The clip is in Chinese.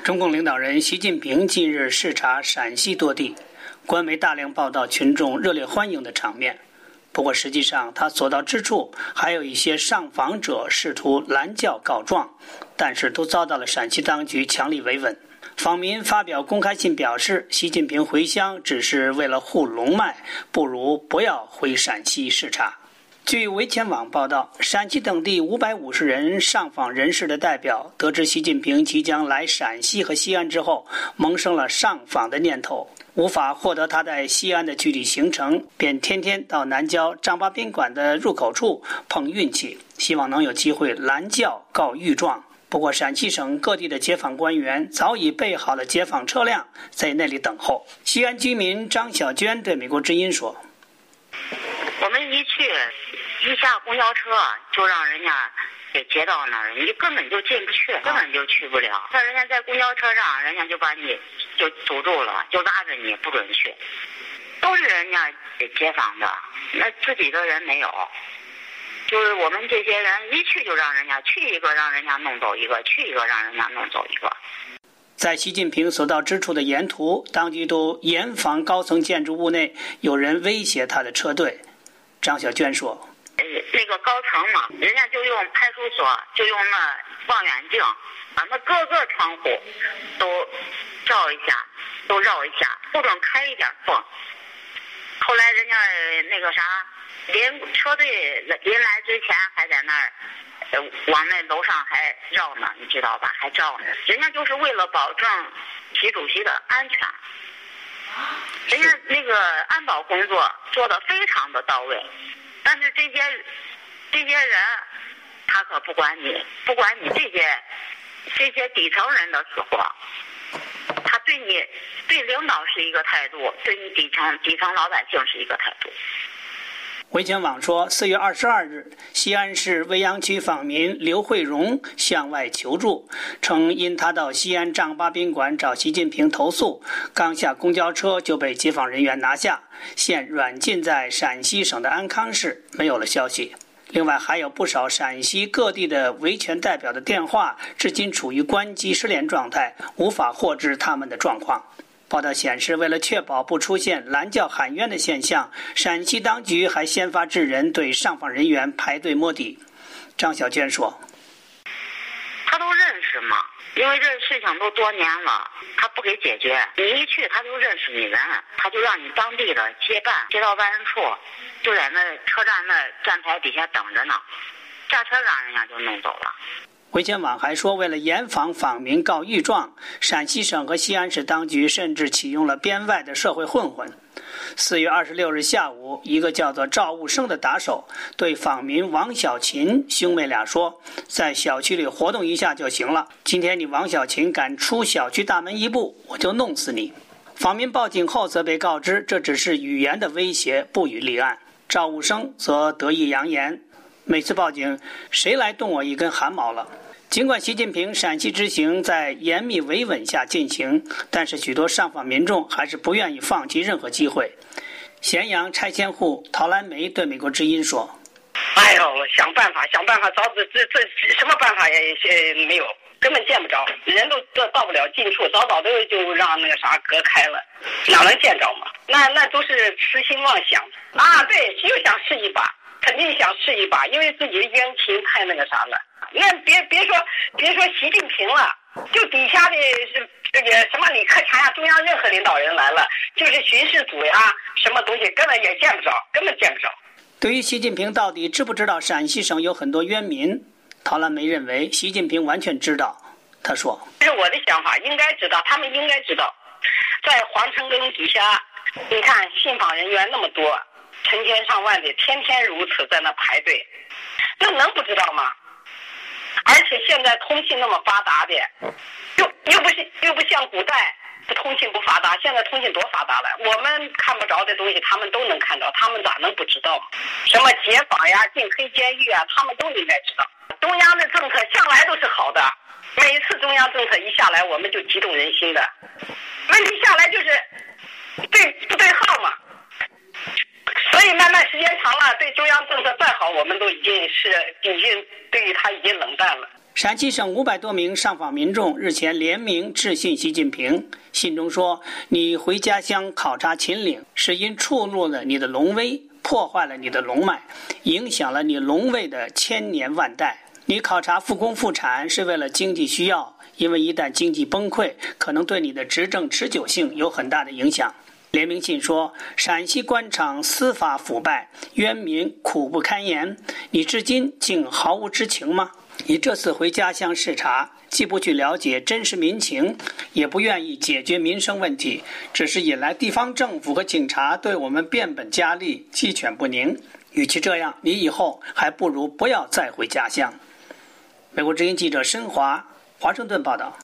中共领导人习近平近日视察陕西多地，官媒大量报道群众热烈欢迎的场面。不过实际上他所到之处还有一些上访者试图拦轿告状，但是都遭到了陕西当局强力维稳。访民发表公开信表示，习近平回乡只是为了护龙脉，不如不要回陕西视察。据维权网报道，陕西等地550人上访人士的代表得知习近平即将来陕西和西安之后，萌生了上访的念头。无法获得他在西安的具体行程，便天天到南郊张巴宾馆的入口处碰运气，希望能有机会拦轿告御状。不过陕西省各地的解放官员早已备好了解放车辆在那里等候。西安居民张小娟对美国之音说： 我们一下公交车就让人家给接到那儿，你根本就进不去，根本就去不了。那人家在公交车上，人家就把你就堵住了，就拉着你不准去，都是人家解放的，那自己的人没有。就是我们这些人一去就让人家去一个，让人家弄走一个，去一个让人家弄走一个。 在习近平所到之处的沿途，当局都严防高层建筑物内有人威胁他的车队。张小娟说： 那个高层嘛，人家就用派出所，就用那望远镜，把那各个窗户都照一下，都绕一下，不准开一点缝。后来人家那个啥，车队临来之前还在那儿，往那楼上还绕呢，你知道吧？还照呢。人家就是为了保证习主席的安全，人家那个安保工作做得非常的到位。但是这些人，他可不管你这些底层人的死活，他对领导是一个态度，对你底层老百姓是一个态度。 维权网说，4月22日，西安市未央区访民刘慧荣向外求助，称因他到西安张巴宾馆找习近平投诉，刚下公交车就被解放人员拿下，现软禁在陕西省的安康市，没有了消息。另外还有不少陕西各地的维权代表的电话至今处于关机失联状态，无法获知他们的状况。报道显示，为了确保不出现拦轿喊冤的现象，陕西当局还先发制人，对上访人员排队摸底。张小娟说： 他都认识嘛，因为这事情都多年了，他不给解决，你一去他就认识你人，他就让你当地的接到办事处，就在那车站那站台底下等着呢，下车让人家就弄走了。 维权网还说，为了严防访民告御状，陕西省和西安市当局甚至启用了编外的社会混混。4月26日下午，一个叫做赵悟生的打手对访民王小琴兄妹俩说，在小区里活动一下就行了，今天你王小琴敢出小区大门一步，我就弄死你。访民报警后则被告知这只是语言的威胁，不予立案。赵悟生则得意扬言，每次报警谁来动我一根汗毛了。尽管习近平陕西之行在严密维稳下进行，但是许多上访民众还是不愿意放弃任何机会。咸阳拆迁户陶兰梅对美国之音说： 哎呦，想办法，早这什么办法也没有，根本见不着，人都到不了近处，早的就让那个啥隔开了，哪能见着嘛？那都是痴心妄想啊！对，又想试一把，肯定想试一把，因为自己的冤情太那个啥了。那别说习近平了，就底下的是这个什么李克强呀，中央任何领导人来了，就是巡视组呀，什么东西根本也见不着，根本见不着。 对于习近平到底知不知道陕西省有很多冤民，陶兰梅认为习近平完全知道。他说： 这是我的想法，应该知道，他们应该知道，在皇城根底下，你看信访人员那么多，成千上万的，天天如此在那排队，那能不知道吗？而且现在通信那么发达的，又不像古代通信不发达，现在通信多发达了，我们看不着的东西他们都能看着，他们咋能不知道？什么解访呀、进黑监狱啊，他们都应该知道。中央的政策向来都是好的，每次中央政策一下来，我们就激动人心的。问题下来就是不对号嘛。所以慢慢时间长了，对中央政策再好，我们都已经对于他已经冷淡了。 陕西省500多名上访民众日前联名致信习近平，信中说：“你回家乡考察秦岭，是因触怒了你的龙威，破坏了你的龙脉，影响了你龙位的千年万代。你考察复工复产是为了经济需要，因为一旦经济崩溃，可能对你的执政持久性有很大的影响。”联名信说：“陕西官场司法腐败，冤民苦不堪言，你至今竟毫无知情吗？你这次回家乡视察，既不去了解真实民情，也不愿意解决民生问题，只是引来地方政府和警察对我们变本加厉，鸡犬不宁。与其这样，你以后还不如不要再回家乡。”美国之音记者申华，华盛顿报道。